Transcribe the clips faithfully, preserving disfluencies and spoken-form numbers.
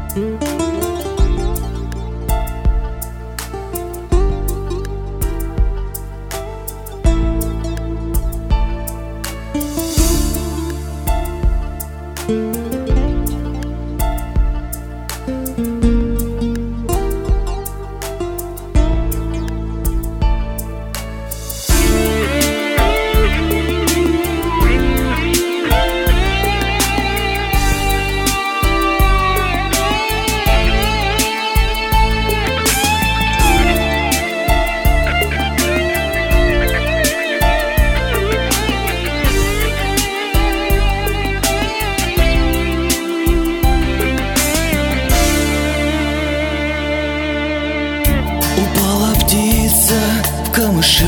Упала птица в камыши,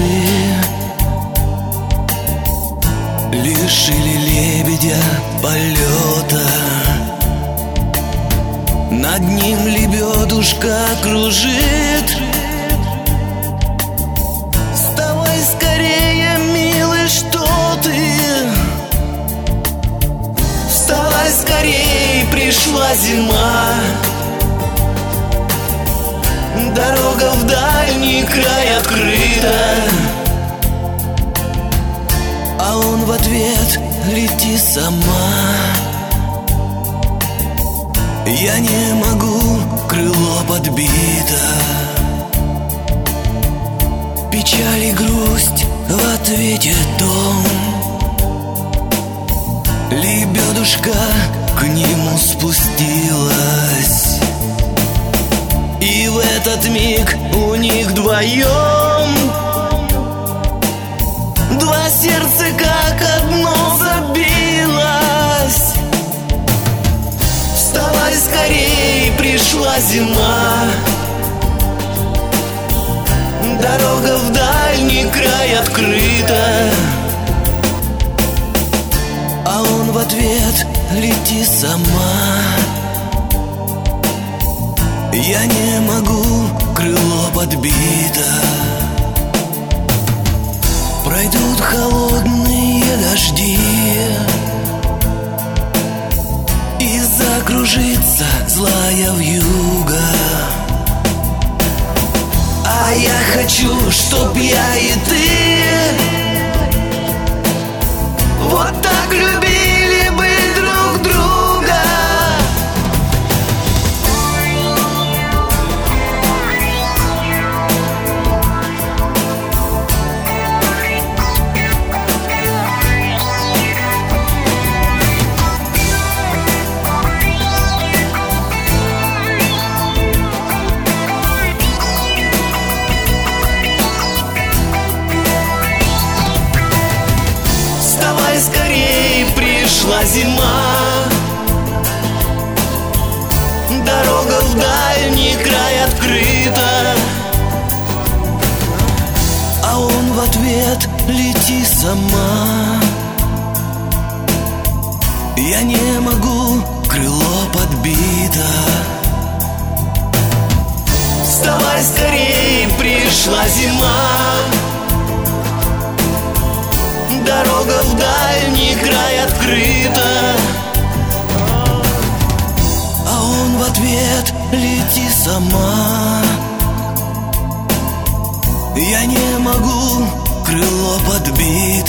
лишили лебедя полета. Над ним лебедушка кружит. Вставай скорее, милый, что ты? Вставай скорее, пришла зима. Дорога в дальний край открыта, а он в ответ: лети сама. Я не могу, крыло подбито. Печаль и грусть в ответе дом. Лебедушка к нему спустилась, и в этот миг у них вдвоем два сердца как одно забилось. Вставай скорей, пришла зима. Дорога в дальний край открыта, а он в ответ: лети сама. Я не могу, крыло подбито. Пройдут холодные дожди, и закружится злая вьюга. А я хочу, чтоб я и ты вот так любили бы друг друга. Скорей, пришла зима. Дорога в дальний край открыта, а он в ответ: лети сама. Я не могу, крыло подбито. Вставай скорей, пришла зима. Дорога в дальний край открыта, а он в ответ: лети сама. Я не могу, крыло подбито.